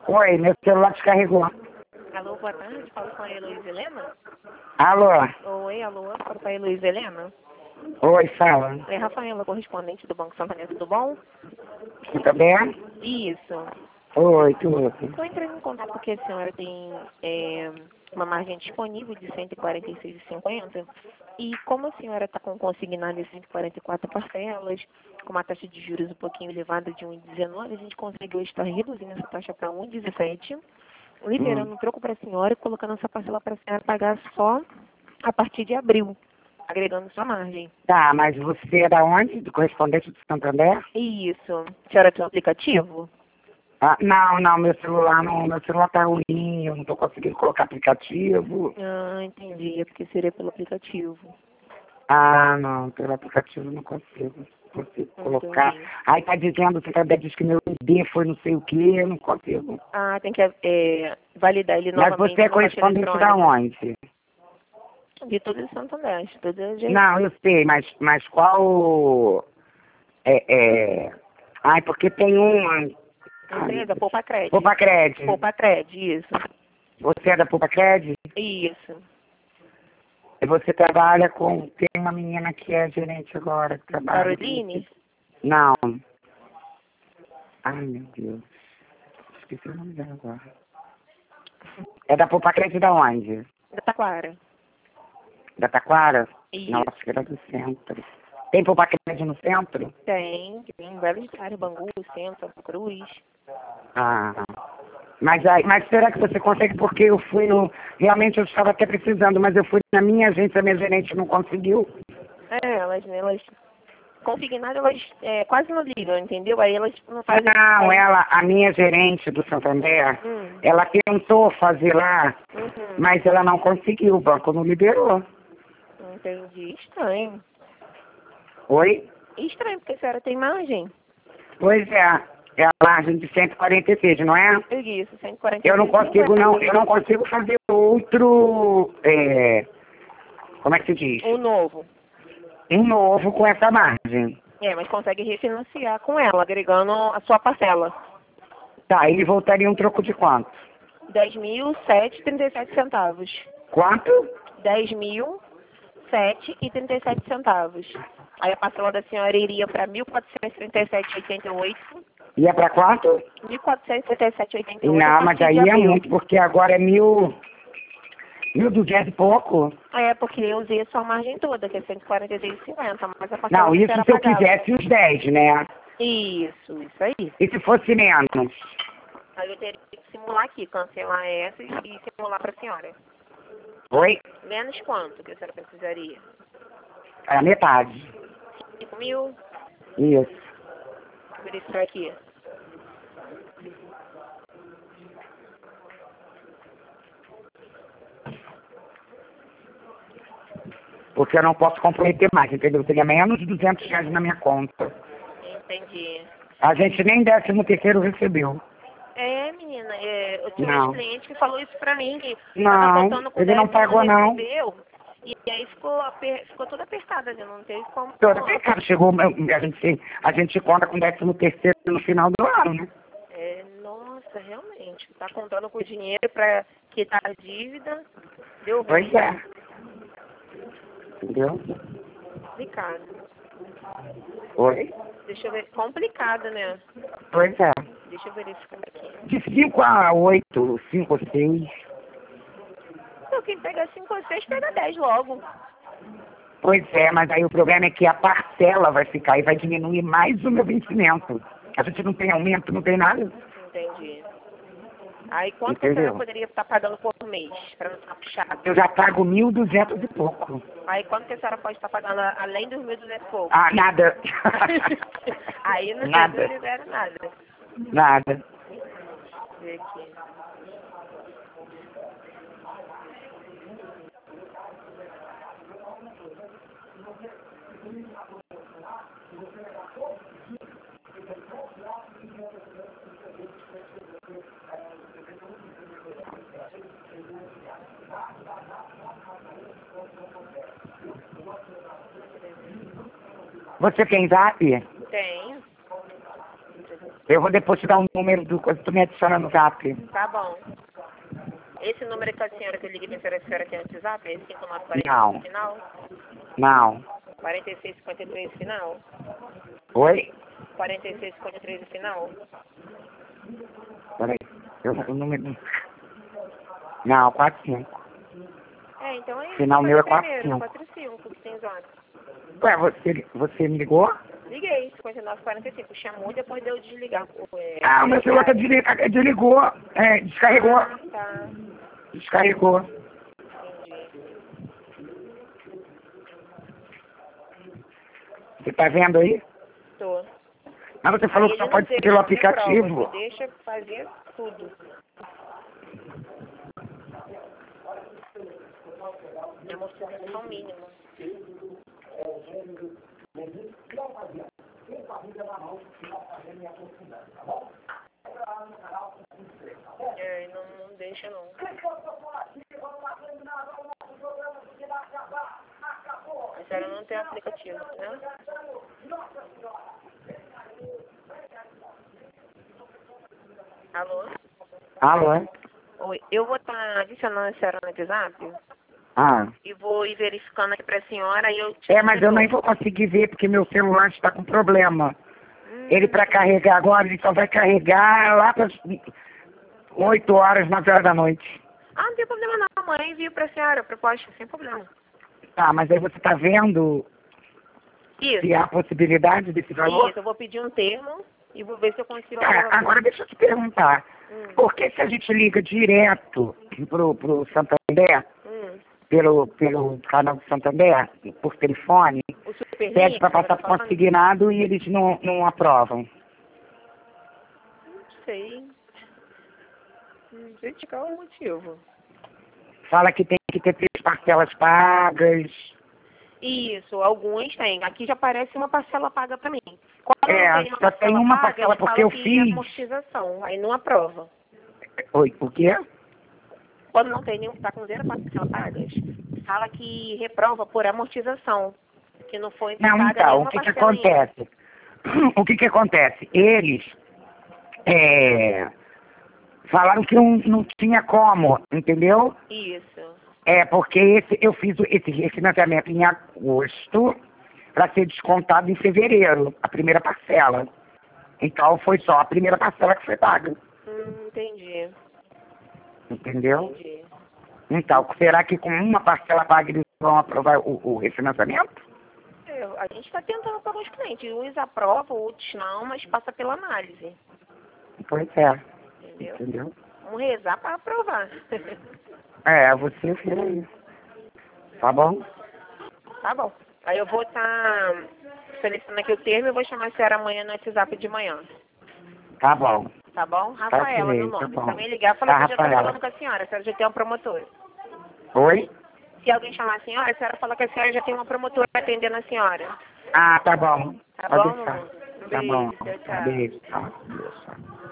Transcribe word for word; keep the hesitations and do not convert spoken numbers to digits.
Oi, meu celular descarregou. Alô, boa tarde. Falo com a Heloísa Helena. Alô? Oi, alô. Falo com a Heloísa Helena. Oi, fala. É Rafaela, correspondente do Banco Santander, tudo bom? Tudo bem? Isso. Oi, tudo. Estou entrando em contato porque a senhora tem é, uma margem disponível de cento e quarenta e seis vírgula cinquenta e como a senhora está com consignado de cento e quarenta e quatro parcelas, com uma taxa de juros um pouquinho elevada de um vírgula dezenove, a gente conseguiu estar reduzindo essa taxa para um vírgula dezessete, liberando Hum. um troco para a senhora e colocando essa parcela para a senhora pagar só a partir de abril, agregando sua margem. Tá, mas você é da onde? Do correspondente do Santander? Isso. A senhora tem um aplicativo? Ah, não, não, meu celular não, meu celular tá ruim, eu não tô conseguindo colocar aplicativo. Ah, entendi. É porque seria pelo aplicativo. Ah, não, pelo aplicativo eu não consigo. Consigo colocar. Entendi. Aí tá dizendo, o Santander diz que meu I D foi não sei o que, eu não consigo. Ah, tem que é, validar ele Mas novamente você é no caixa correspondente da eletrônico. onde? De todo o Santo André, de toda a gente. Não, eu sei, mas, mas qual... É, é... Ai, porque tem uma... Empresa, Poupa Cred. Poupa Cred. Poupa Cred, isso. Você é da Poupa Cred? Isso. E você trabalha com... Tem uma menina que é gerente agora, que trabalha... Caroline? Não. Ai, meu Deus. Esqueci o nome dela agora. É da Poupa Cred da onde? Da Taquara. Da Taquara? Isso. Nossa, que era do centro. Tem Poupa Cred no centro? Tem, tem vários lugares, Bangu, Centro, Santa Cruz. Ah, mas, aí, mas será que você consegue? Porque eu fui no... Realmente eu estava até precisando, mas eu fui na minha agência, a minha gerente não conseguiu. É, elas, né, elas consignadas, elas é, quase não ligam, entendeu? Aí elas não fazem... Não, ela, a minha gerente do Santander, Hum. ela tentou fazer lá, Uhum. mas ela não conseguiu, o banco não liberou. Entendi. Estranho. Oi? Estranho, porque a senhora tem margem. Pois é, é a margem de cento e quarenta e seis, não é? Eu disse, cento e quarenta e Eu não seis, consigo, cinquenta. não, eu não consigo fazer outro, é, como é que se diz? O novo. Um novo com essa margem. É, mas consegue refinanciar com ela, agregando a sua parcela. Tá, ele voltaria um troco de quanto? dez mil, sete e trinta e sete centavos. Quanto? dez mil, sete e trinta e sete centavos. Aí a parcela da senhora iria para mil quatrocentos e trinta e sete vírgula oitenta e oito. Ia pra quanto? mil quatrocentos e trinta e sete vírgula oitenta e oito a Não, mas partir de aí é abril. muito, porque agora é mil, mil duzentos e pouco. É, porque eu usei a sua margem toda, que é cento e quarenta e seis vírgula cinquenta, mas a parcela Não, que a isso senhora se eu pagava. quisesse os dez, né? Isso, isso aí. E se fosse menos? Aí eu teria que simular aqui, cancelar essa e simular para a senhora. Oi? Menos quanto que a senhora precisaria? É a metade. cinco mil? Isso. Vou verificar aqui. Porque eu não posso comprometer mais, entendeu? Eu teria menos de duzentos reais na minha conta. Entendi. A gente nem décimo terceiro recebeu. É, menina, é, eu tinha Não. um cliente que falou isso pra mim, que tava Não, faltando com ele não décimo, pagou, não. recebeu, e aí ficou, aper- ficou toda apertada, né? Não teve como... Toda vez que chegou, a gente, a gente conta com décimo terceiro no final do ano, né? É, nossa, realmente, tá contando com dinheiro pra quitar a dívida, deu ruim. Pois é. Entendeu? Complicado. Oi? Deixa eu ver, complicado, né? Pois é. Deixa eu verificar aqui. De cinco a oito, cinco ou seis. Então, quem pega cinco ou seis, pega dez logo. Pois é, mas aí o problema é que a parcela vai ficar e vai diminuir mais o meu vencimento. A gente não tem aumento, não tem nada. Entendi. Aí quanto que a Entendeu? senhora poderia estar pagando por mês, para não ficar puxado? Eu já pago mil e duzentos e pouco. Aí quanto que a senhora pode estar pagando a- além dos mil e duzentos e pouco? Ah, nada. Aí não Nada. não libera nada. Nada. Deixa eu ver aqui. Você tem zap? Tenho. Eu vou depois te dar um número do coisa, tu me adiciona no zap. Tá bom. Esse número que a senhora que eu liguei pra senhora, a senhora tem WhatsApp? É cinco nove quatro Não. final? Não. quarenta e seis cinquenta e três final? Oi? quarenta e seis cinquenta e três final? Peraí. Eu, o número... Não, quatro cinco. É, então é isso. Final meu é quatro primeiro, cinco. quatro cinco, que tem zona. Ué, você, você me ligou? Liguei, cinquenta e nove quarenta e cinco. Chamou e depois deu desligar. É, Ah, o meu celular tá desligado, desligou. É, descarregou. Ah, tá. Descarregou. Entendi. Você tá vendo aí? Tô. Mas você falou Aí que só ele pode não ser deixa pelo fazer prova, aplicativo. ele deixa fazer tudo. É uma amortização mínima. É, não, não deixa não. A senhora não tem aplicativo, né? Alô? Alô, é? Oi, eu vou estar adicionando a senhora no WhatsApp Ah. e vou ir verificando aqui pra senhora e eu te É, mas eu dou. nem vou conseguir ver porque meu celular está com problema. Hum, Ele para carregar agora, ele só vai carregar lá para oito horas, nove horas da noite. Ah, não tem problema não. Amanhã envio pra senhora a proposta, sem problema. Tá, mas aí você tá vendo Isso. se há possibilidade desse valor? Isso, eu vou pedir um termo e vou ver se eu consigo Tá, aprovar. agora deixa eu te perguntar. Hum. Por que se a gente liga direto pro, pro Santander, Hum. pelo, pelo canal do Santander, por telefone, O super pede link, para que ela passar tá por falando? consignado e eles não, não aprovam? Não sei. Não sei de qual é o motivo. Fala que tem que ter três parcelas pagas. Isso, alguns têm. Aqui já aparece uma parcela paga pra mim. Quando É, não tem uma só tem parcela uma paga, parcela eles porque falam eu que é fiz. amortização, aí não aprova. Oi, o quê? Quando não tem nenhum, tá com zero parcela pagas, fala que reprova por amortização, que não foi Não, paga então, o nenhuma que que parcela ainda. acontece? O que que acontece? Eles é, falaram que não, não tinha como, entendeu? Isso. É, porque esse, eu fiz o- esse refinanciamento em agosto para ser descontado em fevereiro, a primeira parcela. Então foi só a primeira parcela que foi paga, Hum, entendi. entendeu? Entendi. Então, será que com uma parcela paga eles vão aprovar o, o refinanciamento? É, a gente está tentando para os clientes. Uns aprovam, outros não, mas passa pela análise. Pois é, Entendeu? entendeu? Vamos rezar para aprovar. É, você vira aí. Tá bom? Tá bom. Aí eu vou estar selecionando aqui o termo e vou chamar a senhora amanhã no WhatsApp de manhã. Tá bom. Tá bom? Rafaela, ok, meu tá nome. bom. Se alguém ligar, fala Tá, que eu já estou Rafaela. falando com a senhora. A senhora já tem uma promotora. Oi? Se alguém chamar a senhora, a senhora fala que a senhora já tem uma promotora atendendo a senhora. Ah, tá bom. Tá Pode bom, deixar. mamãe? Um Tá bom. beijo. Tchau, Tá, tchau. beijo. Tá. Beijo.